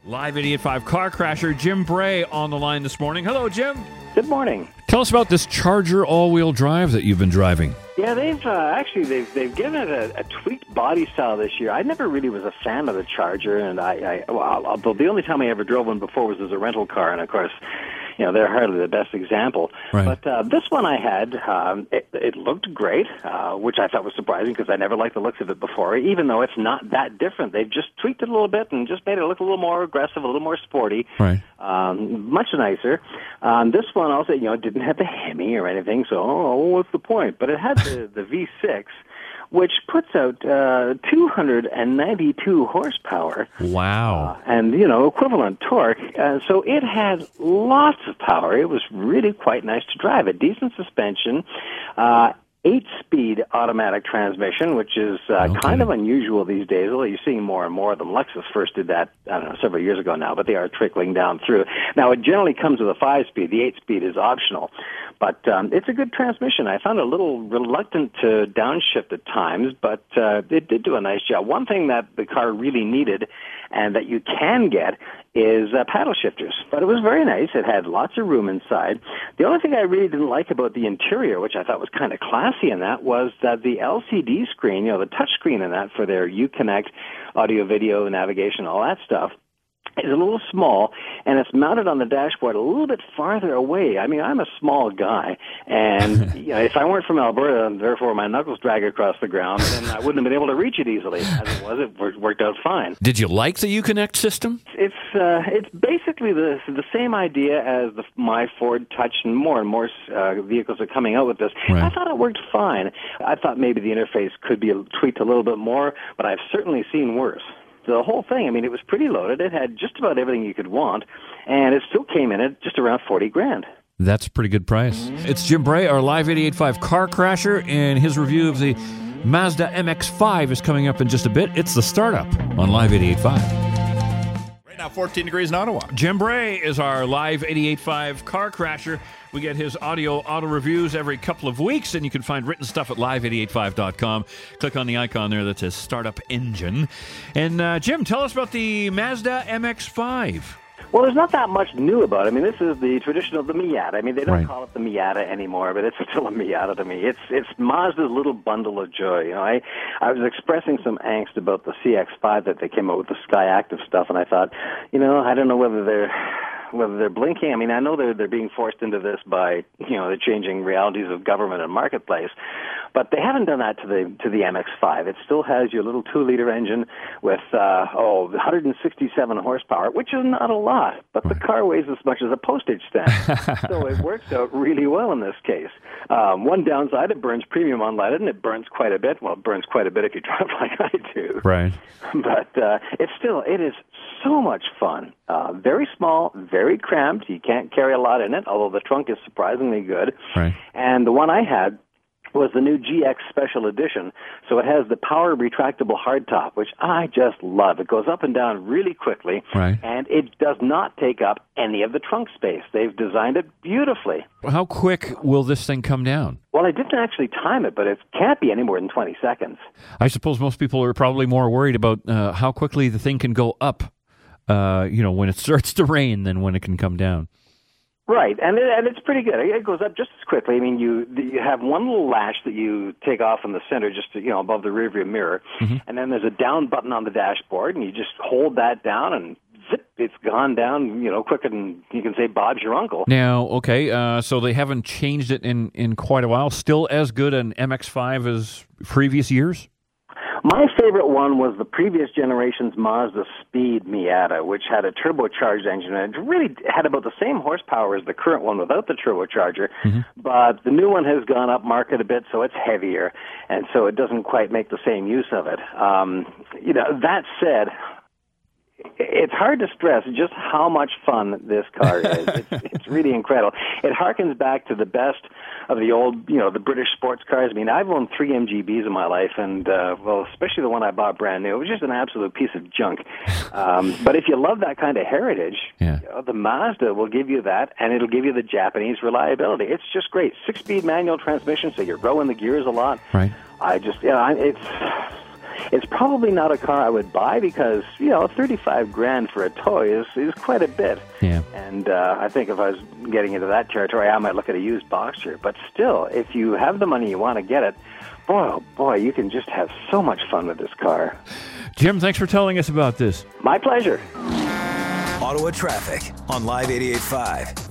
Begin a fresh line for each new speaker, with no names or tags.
Live 88.5 Car Crasher, Jim Bray on the line this morning. Hello, Jim.
Good morning.
Tell us about this Charger all-wheel drive that you've been driving.
Yeah, they've given it a tweaked body style this year. I never really was a fan of the Charger, and the only time I ever drove one before was as a rental car, and of course, they're hardly the best example.
Right.
But this one I had, it looked great, which I thought was surprising because I never liked the looks of it before, even though it's not that different. They've just tweaked it a little bit and just made it look a little more aggressive, a little more sporty,
right.
Much nicer. This one also, didn't have the Hemi or anything, so what's the point? But it had the V6, which puts out 292 horsepower.
Wow.
And, equivalent torque. So it had lots of power. It was really quite nice to drive. A decent suspension, 8-speed automatic transmission, which is kind of unusual these days, although you're seeing more and more of them. Lexus first did that, several years ago now, but they are trickling down through. Now, it generally comes with a 5-speed. The 8-speed is optional. But it's a good transmission. I found it a little reluctant to downshift at times, but it did do a nice job. One thing that the car really needed and that you can get is paddle shifters. But it was very nice. It had lots of room inside. The only thing I really didn't like about the interior, which I thought was kind of classy in that, was that the LCD screen, the touch screen in that for their Uconnect audio, video, navigation, all that stuff, is a little small, and it's mounted on the dashboard a little bit farther away. I mean, I'm a small guy, and if I weren't from Alberta, and therefore my knuckles drag across the ground, then I wouldn't have been able to reach it easily. As it was, it worked out fine.
Did you like the Uconnect system?
It's basically the same idea as my Ford Touch, and more vehicles are coming out with this.
Right.
I thought it worked fine. I thought maybe the interface could be tweaked a little bit more, but I've certainly seen worse. The whole thing, it was pretty loaded. It had just about everything you could want, and it still came in at just around $40,000.
That's a pretty good price. It's Jim Bray, our Live 88.5 Car Crasher, and his review of the Mazda MX-5 is coming up in just a bit. It's the startup on Live 88.5.
Right now, 14 degrees in Ottawa.
Jim Bray is our Live 88.5 Car Crasher. We get his auto reviews every couple of weeks, and you can find written stuff at live885.com. Click on the icon there that says Startup Engine. And Jim, tell us about the Mazda MX-5.
Well, there's not that much new about it. This is the tradition of the Miata. They don't
Right.
call it the Miata anymore, but it's still a Miata to me. It's Mazda's little bundle of joy. I was expressing some angst about the CX-5 that they came out with the Sky Active stuff, and I thought, I don't know whether they're blinking. I know they're being forced into this by the changing realities of government and marketplace, but they haven't done that to the MX-5. It still has your little 2-liter engine with 167 horsepower, which is not a lot, but the car weighs as much as a postage stamp, so it works out really well in this case. One downside: it burns premium unleaded, and it burns quite a bit. Well, it burns quite a bit if you drive like I do.
Right.
But it is so much fun. Very small, very cramped. You can't carry a lot in it, although the trunk is surprisingly good.
Right.
And the one I had was the new GX Special Edition. So it has the power retractable hardtop, which I just love. It goes up and down really quickly,
Right.
and it does not take up any of the trunk space. They've designed it beautifully.
How quick will this thing come down?
Well, I didn't actually time it, but it can't be any more than 20 seconds.
I suppose most people are probably more worried about how quickly the thing can go up, when it starts to rain than when it can come down.
Right, and it's pretty good. It goes up just as quickly. You have one little latch that you take off in the center, just above the rearview mirror, and then there's a down button on the dashboard, and you just hold that down, and zip, it's gone down, quicker than you can say Bob's your uncle.
Now, okay, so they haven't changed it in quite a while. Still as good an MX-5 as previous years?
My favorite one was the previous generation's Mazda Speed Miata, which had a turbocharged engine, and it really had about the same horsepower as the current one without the turbocharger, but the new one has gone up market a bit, so it's heavier, and so it doesn't quite make the same use of it. That said, it's hard to stress just how much fun this car is. It's really incredible. It harkens back to the best of the old, the British sports cars. I've owned 3 MGBs in my life, and, especially the one I bought brand new. It was just an absolute piece of junk. But if you love that kind of heritage, the Mazda will give you that, and it'll give you the Japanese reliability. It's just great. 6-speed manual transmission, so you're growing the gears a lot.
Right.
It's probably not a car I would buy because, you know, $35,000 for a toy is quite a bit.
Yeah.
And I think if I was getting into that territory, I might look at a used Boxster. But still, if you have the money, you want to get it, boy, oh boy, you can just have so much fun with this car.
Jim, thanks for telling us about this.
My pleasure.
Ottawa Traffic on Live 88.5.